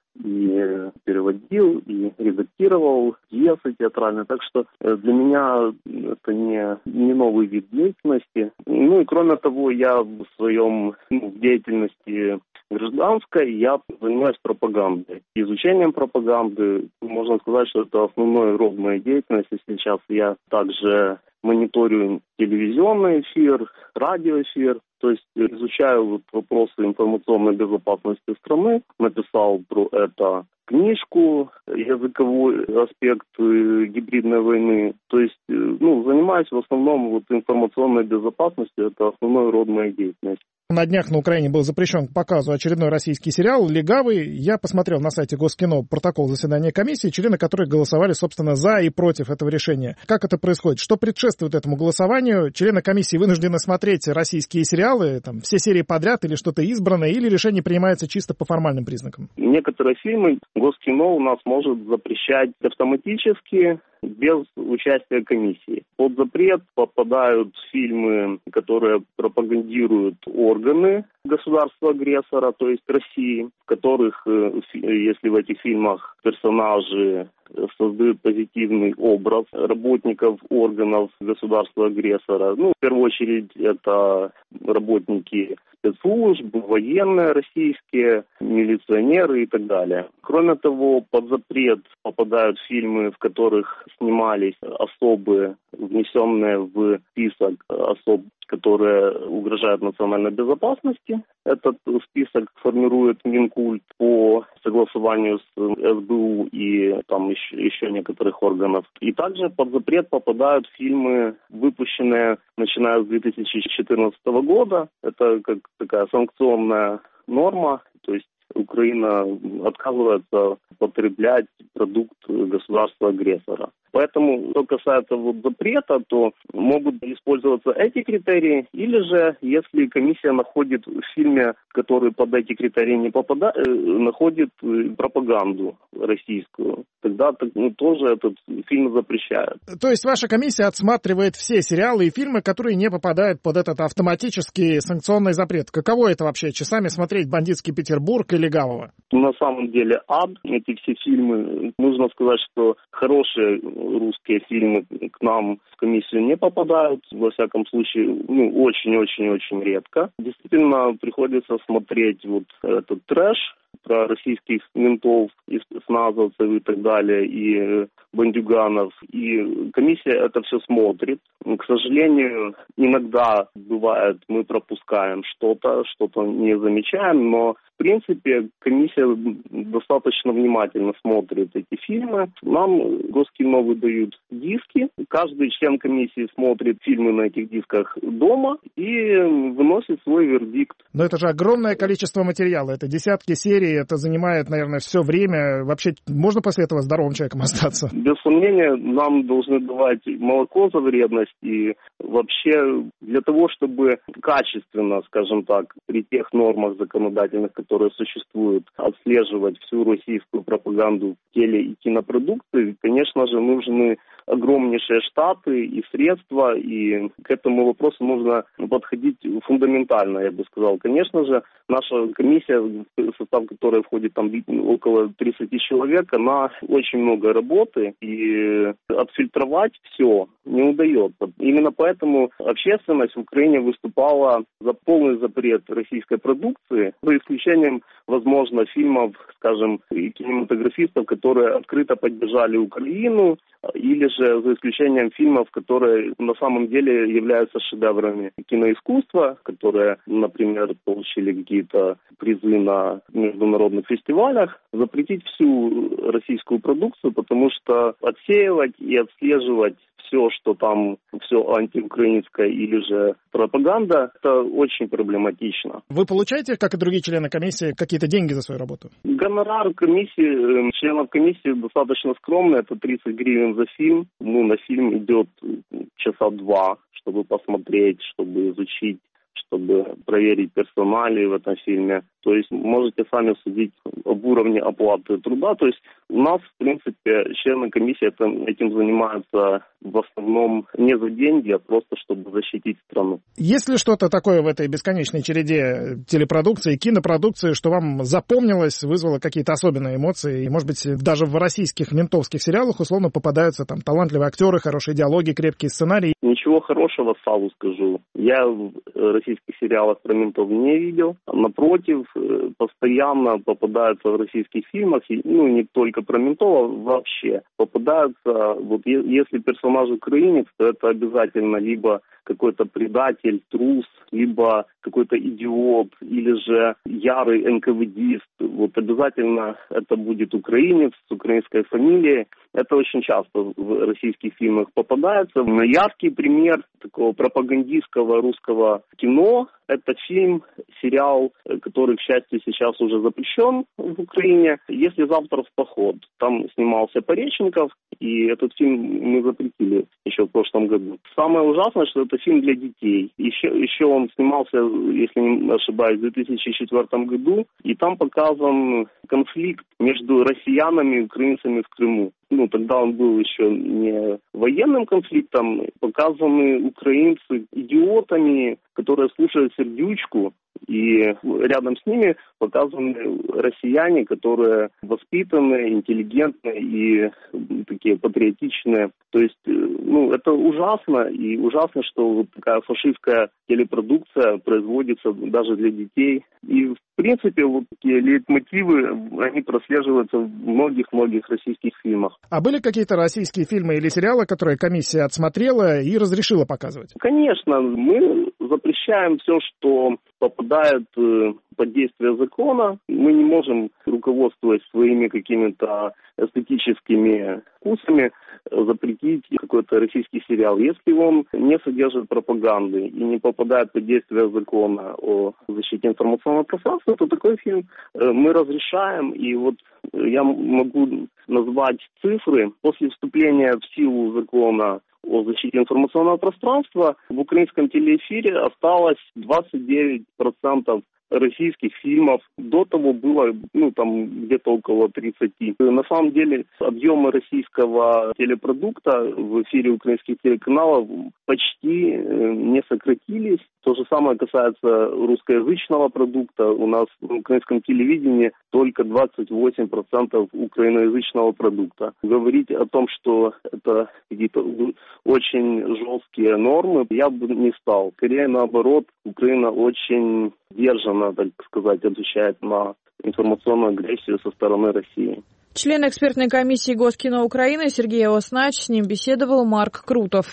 и переводил, и редактировал пьесы театральные. Так что для меня это не, не новый вид деятельности. Ну и кроме того, я в своем ну, в деятельности гражданской я занимаюсь пропагандой. Изучением пропаганды, можно сказать, что это основной род моей деятельности. Сейчас я также мониторю телевизионный эфир, радиоэфир, то есть изучаю вот вопросы информационной безопасности страны. Написал про это книжку, языковой аспект гибридной войны. То есть, ну, занимаюсь в основном вот информационной безопасностью, это основной род моей деятельности. На днях на Украине был запрещен к показу очередной российский сериал «Легавый». Я посмотрел на сайте Госкино протокол заседания комиссии, члены которой голосовали, собственно, за и против этого решения. Как это происходит? Что предшествует этому голосованию? Члены комиссии вынуждены смотреть российские сериалы, там, все серии подряд или что-то избранное, или решение принимается чисто по формальным признакам? Некоторые фильмы Госкино у нас может запрещать автоматически, без участия комиссии. Под запрет попадают фильмы, которые пропагандируют органы государства-агрессора, то есть России, в которых, если в этих фильмах персонажи создают позитивный образ работников органов государства-агрессора. Ну, в первую очередь, это работники спецслужб, военные российские, милиционеры и так далее. Кроме того, под запрет попадают фильмы, в которых снимались особы, внесенные в список особ, которые угрожают национальной безопасности. Этот список формирует Минкульт по согласованию с эс бэ у и там еще, еще некоторых органов. И также под запрет попадают фильмы, выпущенные начиная с две тысячи четырнадцатого года. Это как такая санкционная норма, то есть Украина отказывается потреблять продукт государства-агрессора. Поэтому, что касается вот запрета, то могут использоваться эти критерии, или же, если комиссия находит в фильме, который под эти критерии не попадает, находит пропаганду российскую, тогда ну, тоже этот фильм запрещают. То есть ваша комиссия отсматривает все сериалы и фильмы, которые не попадают под этот автоматический санкционный запрет. Каково это вообще, часами смотреть «Бандитский Петербург» и «Легавого»? На самом деле ад, эти все фильмы, нужно сказать, что хорошие русские фильмы к нам в комиссию не попадают, во всяком случае, ну, очень-очень-очень редко. Действительно, приходится смотреть вот этот трэш про российских ментов, и спецназовцев и так далее, и бандюганов. И комиссия это все смотрит. К сожалению, иногда бывает, мы пропускаем что-то, что-то не замечаем, но в принципе комиссия достаточно внимательно смотрит эти фильмы. Нам Госкино выдают диски. Каждый член комиссии смотрит фильмы на этих дисках дома и выносит свой вердикт. Но это же огромное количество материала. Это десятки серий, это занимает, наверное, все время. Вообще, можно после этого здоровым человеком остаться? Без сомнения, нам должны давать молоко за вредность. И вообще для того, чтобы качественно, скажем так, при тех нормах законодательных, которые существуют, отслеживать всю российскую пропаганду в теле- и кинопродукции, конечно же, нужны огромнейшие штаты и средства, и к этому вопросу нужно подходить фундаментально, я бы сказал. Конечно же, наша комиссия, в состав которой входит там около тридцати человек, она очень много работы, и отфильтровать все не удается. Именно поэтому общественность в Украине выступала за полный запрет российской продукции, за исключением, возможно, фильмов, скажем, и кинематографистов, которые открыто поддержали Украину, или же за исключением фильмов, которые на самом деле являются шедеврами киноискусства, которые, например, получили какие-то призы на международных фестивалях, запретить всю российскую продукцию, потому что отсеивать и отслеживать все, что там, все антиукраинское или же пропаганда, это очень проблематично. Вы получаете, как и другие члены комиссии, какие-то деньги за свою работу? Гонорар комиссии, членов комиссии достаточно скромный, это тридцать гривен за фильм. Ну, на фильм идет часа два, чтобы посмотреть, чтобы изучить, чтобы проверить персонали в этом фильме. То есть можете сами судить об уровне оплаты труда. То есть у нас, в принципе, члены комиссии этим, этим занимаются в основном не за деньги, а просто чтобы защитить страну. Есть ли что-то такое в этой бесконечной череде телепродукции, кинопродукции, что вам запомнилось, вызвало какие-то особенные эмоции? И, может быть, даже в российских ментовских сериалах условно попадаются там талантливые актеры, хорошие диалоги, крепкие сценарии? Ничего хорошего сразу скажу. Я в российских сериалах про ментов не видел. Напротив, постоянно попадаются в российских фильмах, ну, не только про ментов, а вообще попадаются, вот если персонаж украинец, то это обязательно либо какой-то предатель, трус, либо какой-то идиот, или же ярый эн ка вэ дист. Вот обязательно это будет украинец с украинской фамилией. Это очень часто в российских фильмах попадается. Яркий пример такого пропагандистского русского кино – это фильм, сериал, который, к счастью, сейчас уже запрещен в Украине. «Если завтра в поход». Там снимался Пореченков, и этот фильм мы запретили еще в прошлом году. Самое ужасное, что это фильм для детей. Еще, еще он снимался, если не ошибаюсь, в две тысячи четвёртом году, и там показан конфликт между россиянами и украинцами в Крыму. Ну, тогда он был еще не военным конфликтом. Показаны украинцы идиотами, которые слушают сердючку, и рядом с ними показаны россияне, которые воспитанные, интеллигентные и такие патриотичные. То есть, ну, это ужасно, и ужасно, что вот такая фашистская телепродукция производится даже для детей. И, в принципе, вот такие лейтмотивы, они прослеживаются в многих-многих российских фильмах. А были какие-то российские фильмы или сериалы, которые комиссия отсмотрела и разрешила показывать? Конечно, мы запрещаем все, что попадает под действие закона. Мы не можем, руководствуясь своими какими-то эстетическими вкусами, запретить какой-то российский сериал. Если он не содержит пропаганды и не попадает под действие закона о защите информационного пространства, то такой фильм мы разрешаем. И вот я могу назвать цифры. После вступления в силу закона о защите информационного пространства в украинском телеэфире осталось двадцать девять процентов российских фильмов. До того было, ну, там, где-то около тридцати. На самом деле, объемы российского телепродукта в эфире украинских телеканалов почти не сократились. То же самое касается русскоязычного продукта. У нас в украинском телевидении только двадцать восемь процентов украиноязычного продукта. Говорить о том, что это какие-то очень жесткие нормы, я бы не стал. Скорее, наоборот, Украина очень сдержанно, так сказать, отвечает на информационную агрессию со стороны России. Член экспертной комиссии Госкино Украины Сергей Оснач, с ним беседовал Марк Крутов.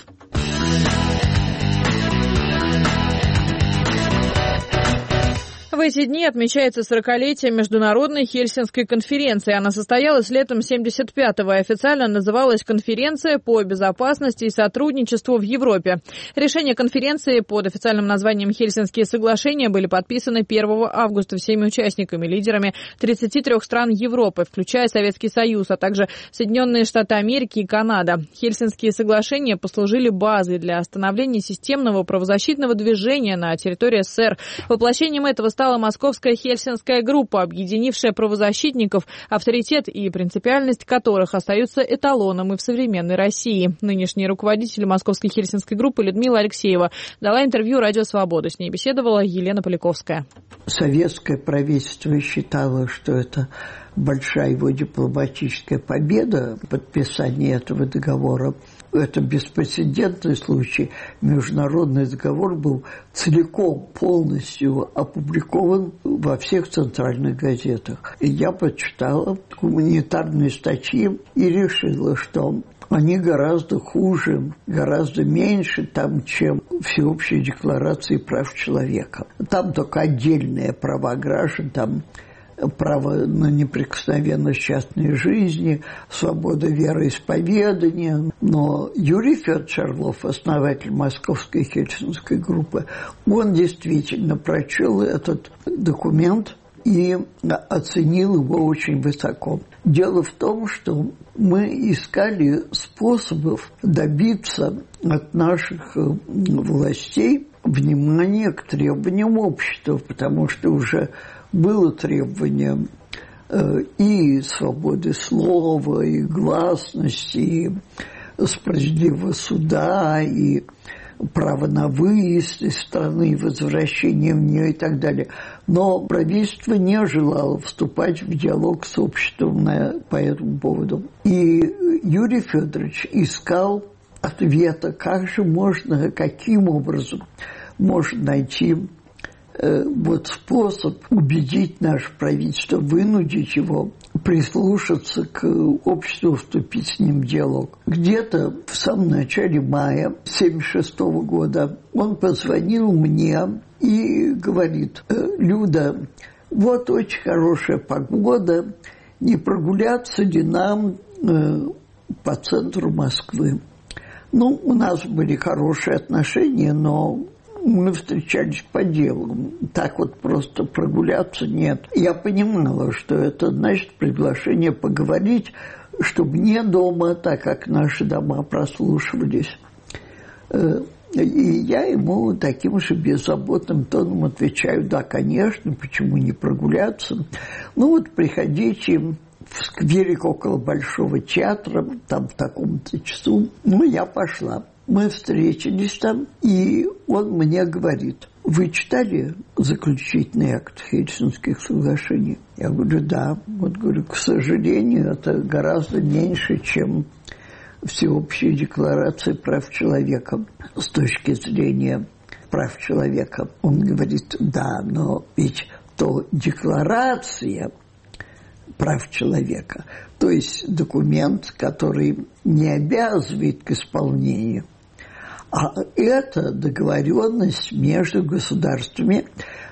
В эти дни отмечается сорокалетие Международной Хельсинской конференции. Она состоялась летом семьдесят пятого и официально называлась «Конференция по безопасности и сотрудничеству в Европе». Решения конференции под официальным названием «Хельсинские соглашения» были подписаны первого августа всеми участниками, лидерами тридцати трёх стран Европы, включая Советский Союз, а также Соединенные Штаты Америки и Канада. Хельсинские соглашения послужили базой для становления системного правозащитного движения на территории эс эс эс эр. Воплощением этого стала Московская Хельсинская группа, объединившая правозащитников, авторитет и принципиальность которых остаются эталоном и в современной России. Нынешний руководитель Московской Хельсинской группы Людмила Алексеева дала интервью «Радио Свобода». С ней беседовала Елена Поляковская. Советское правительство считало, что это большая его дипломатическая победа, подписание этого договора. Это беспрецедентный случай. Международный договор был целиком, полностью опубликован во всех центральных газетах. И я почитала гуманитарные статьи и решила, что они гораздо хуже, гораздо меньше там, чем Всеобщая декларация прав человека. Там только отдельные права граждан, там право на неприкосновенность частной жизни, свобода вероисповедания. Но Юрий Федорович Орлов, основатель Московской Хельсинской группы, он действительно прочел этот документ и оценил его очень высоко. Дело в том, что мы искали способов добиться от наших властей внимания к требованиям общества, потому что уже было требование и свободы слова, и гласности, и справедливого суда, и право на выезд из страны, возвращение в нее и так далее. Но правительство не желало вступать в диалог с обществом на, по этому поводу. И Юрий Федорович искал ответа, как же можно, каким образом можно найти э, вот способ убедить наше правительство, вынудить его прислушаться к обществу, вступить с ним в диалог. Где-то в самом начале мая тысяча девятьсот семьдесят шестого года он позвонил мне и говорит: Люда, вот очень хорошая погода, не прогуляться ли нам э, по центру Москвы? Ну, у нас были хорошие отношения, но мы встречались по делу. Так вот просто прогуляться нет. Я понимала, что это значит приглашение поговорить, чтобы не дома, так как наши дома прослушивались. И я ему таким же беззаботным тоном отвечаю: да, конечно, почему не прогуляться? Ну вот приходите в скверик около Большого театра, там в таком-то часу. Ну, я пошла. Мы встретились там, и он мне говорит: вы читали заключительный акт Хельсинских соглашений? Я говорю: да. Вот говорю, к сожалению, это гораздо меньше, чем Всеобщая декларация прав человека с точки зрения прав человека. Он говорит: да, но ведь то декларация прав человека, то есть документ, который не обязывает к исполнению, а это договоренность между государствами,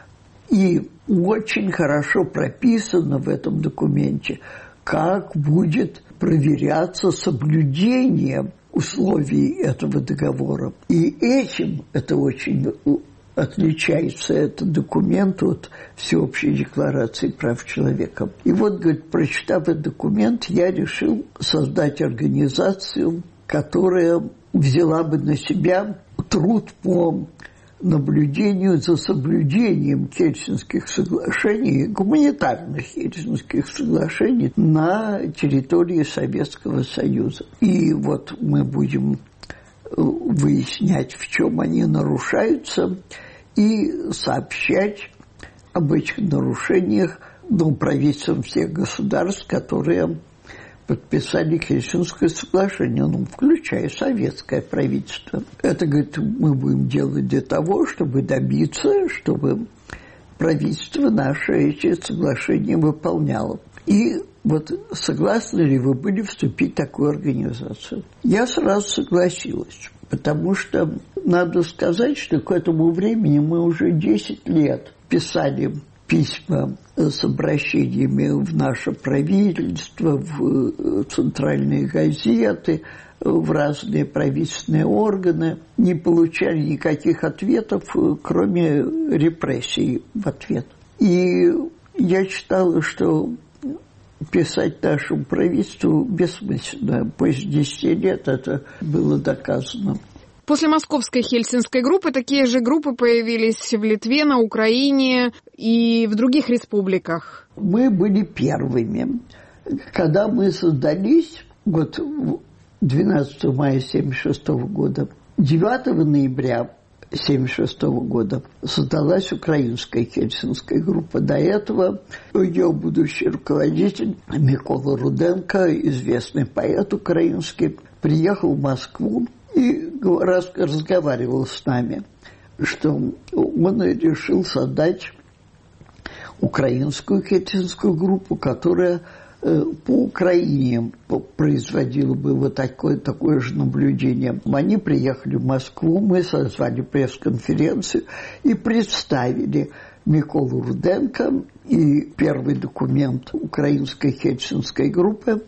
и очень хорошо прописано в этом документе, как будет проверяться соблюдение условий этого договора. И этим это очень отличается, этот документ от Всеобщей декларации прав человека. И вот, говорит, прочитав этот документ, я решил создать организацию, которая взяла бы на себя труд по наблюдению за соблюдением Хельсинских соглашений, гуманитарных Хельсинских соглашений на территории Советского Союза. И вот мы будем выяснять, в чем они нарушаются, и сообщать об этих нарушениях ну, правительствам всех государств, которые подписали Хельсинское соглашение, ну, включая советское правительство. Это, говорит, мы будем делать для того, чтобы добиться, чтобы правительство наше эти соглашения выполняло. И вот согласны ли вы были вступить в такую организацию? Я сразу согласилась, потому что надо сказать, что к этому времени мы уже десять лет писали письма с обращениями в наше правительство, в центральные газеты, в разные правительственные органы, не получали никаких ответов, кроме репрессий в ответ. И я считала, что писать нашему правительству бессмысленно. После десяти лет это было доказано. После московской Хельсинской группы такие же группы появились в Литве, на Украине и в других республиках. Мы были первыми. Когда мы создались, вот двенадцатого мая тысяча девятьсот семьдесят шестого года, девятого ноября тысяча девятьсот семьдесят шестого года создалась украинская Хельсинская группа. До этого ее будущий руководитель Микола Руденко, известный поэт украинский, приехал в Москву и разговаривал с нами, что он решил создать украинскую Хельсинскую группу, которая по Украине производила бы вот такое, такое же наблюдение. Они приехали в Москву, мы созвали пресс-конференцию и представили Миколу Руденко и первый документ украинской Хельсинской группы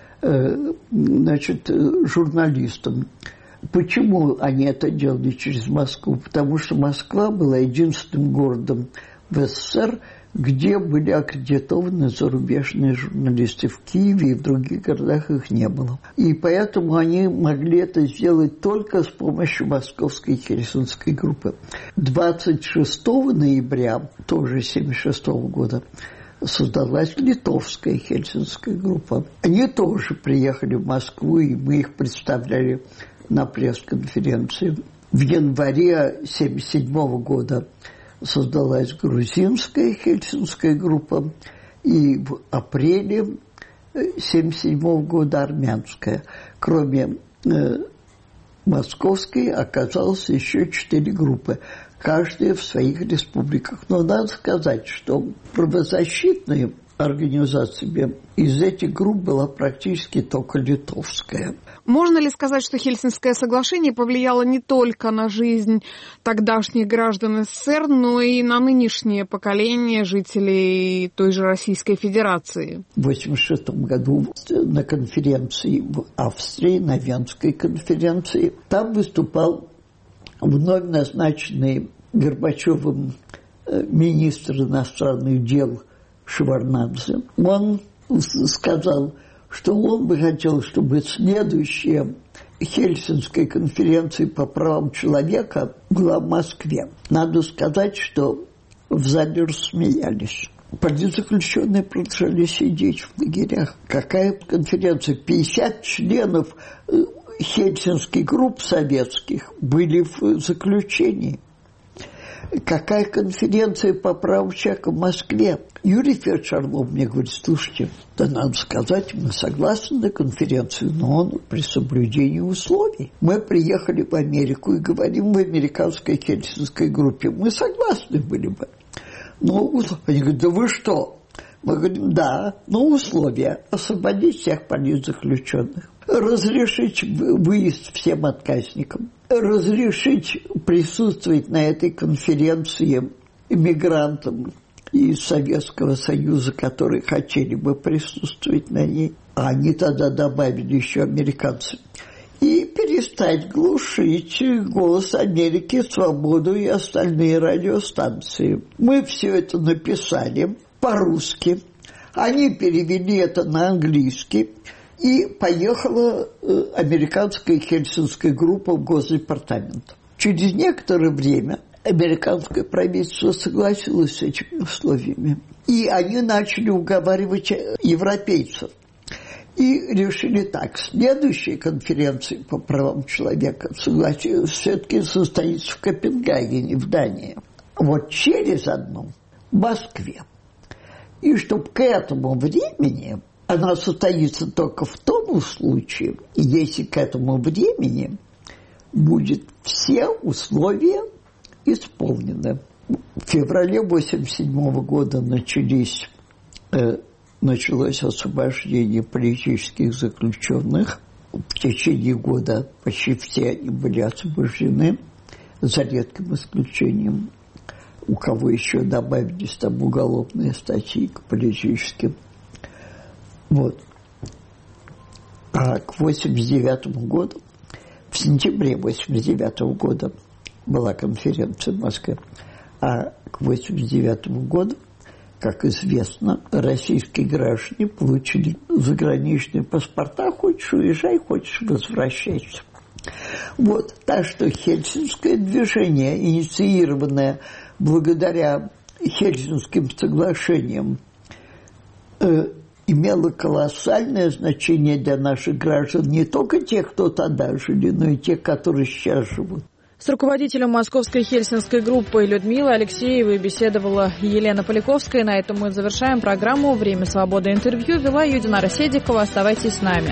значит, журналистам. Почему они это делали через Москву? Потому что Москва была единственным городом в СССР, где были аккредитованы зарубежные журналисты. В Киеве и в других городах их не было. И поэтому они могли это сделать только с помощью московской хельсинской группы. двадцать шестого ноября, тоже семьдесят шестого года, создалась литовская хельсинская группа. Они тоже приехали в Москву, и мы их представляли на пресс-конференции. В январе семьдесят седьмого года создалась грузинская хельсинская группа, и в апреле семьдесят седьмого года армянская. Кроме э, московской оказалось еще четыре группы, каждая в своих республиках. Но надо сказать, что правозащитные организации из этих групп была практически только литовская. Можно ли сказать, что Хельсинское соглашение повлияло не только на жизнь тогдашних граждан СССР, но и на нынешнее поколение жителей той же Российской Федерации? В восемьдесят шестом году на конференции в Австрии, на Венской конференции, там выступал вновь назначенный Горбачевым министр иностранных дел Шеварднадзе. Он сказал, что он бы хотел, чтобы следующая Хельсинская конференция по правам человека была в Москве. Надо сказать, что в зале рассмеялись. Политзаключенные продолжали сидеть в лагерях. Какая конференция? пятьдесят членов хельсинских групп советских были в заключении. Какая конференция по правам человека в Москве? Юрий Федорович Орлов мне говорит: слушайте, да надо сказать, мы согласны на конференцию, но он при соблюдении условий. Мы приехали в Америку и говорим в американской хельсинской группе, мы согласны были бы. Но они говорят: да вы что? Мы говорим: да, но условия: освободить всех политзаключенных, разрешить выезд всем отказникам, разрешить присутствовать на этой конференции иммигрантам из Советского Союза, которые хотели бы присутствовать на ней. А они тогда добавили еще американцы. И перестать глушить «Голос Америки», «Свободу» и остальные радиостанции. Мы все это написали по-русски. Они перевели это на английский. И поехала американская хельсинская группа в Госдепартамент. Через некоторое время американское правительство согласилось с этими условиями. И они начали уговаривать европейцев. И решили так: следующая конференция по правам человека все-таки состоится в Копенгагене, в Дании. Вот через одну в Москве. И чтобы к этому времени... Она состоится только в том случае, если к этому времени будут все условия исполнены. В феврале восемьдесят седьмого года начались, э, началось освобождение политических заключенных. В течение года почти все они были освобождены, за редким исключением, у кого еще добавились там уголовные статьи к политическим. Вот. А к восемьдесят девятому году, в сентябре восемьдесят девятого года была конференция в Москве, а к восемьдесят девятому году, как известно, российские граждане получили заграничные паспорта: хочешь — уезжай, хочешь — возвращайся. Вот. Так что хельсинское движение, инициированное благодаря Хельсинским соглашениям, э, имело колоссальное значение для наших граждан, не только тех, кто тогда жили, но и тех, которые сейчас живут. С руководителем московской хельсинской группы Людмилой Алексеевой беседовала Елена Поляковская. На этом мы завершаем программу «Время свободы» интервью. Вела ее Динара Седикова. Оставайтесь с нами.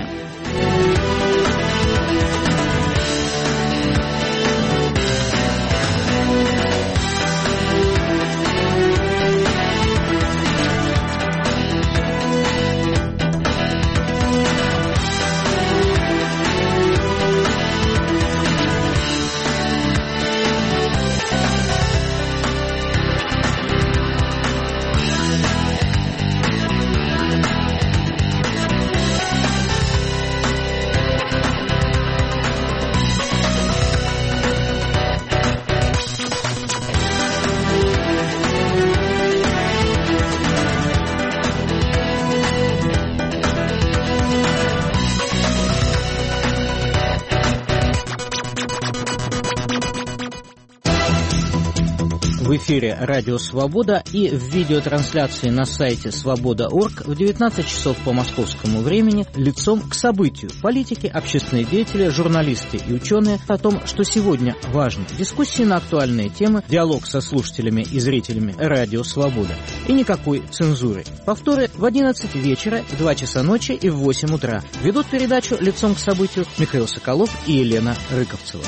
В эфире «Радио Свобода» и в видеотрансляции на сайте свобода точка орг в девятнадцать часов по московскому времени лицом к событию. Политики, общественные деятели, журналисты и ученые о том, что сегодня важно. Дискуссии на актуальные темы, диалог со слушателями и зрителями «Радио Свобода». И никакой цензуры. Повторы в одиннадцать вечера, в два часа ночи и в восемь утра. Ведут передачу лицом к событию Михаил Соколов и Елена Рыковцева.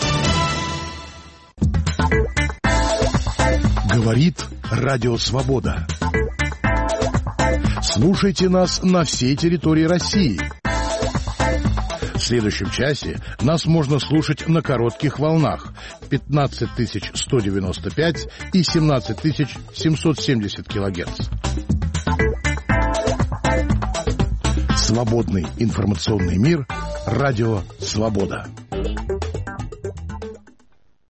Говорит Радио Свобода. Слушайте нас на всей территории России. В следующем часе нас можно слушать на коротких волнах пятнадцать тысяч сто девяносто пять и семнадцать тысяч семьсот семьдесят килогерц. Свободный информационный мир. Радио Свобода.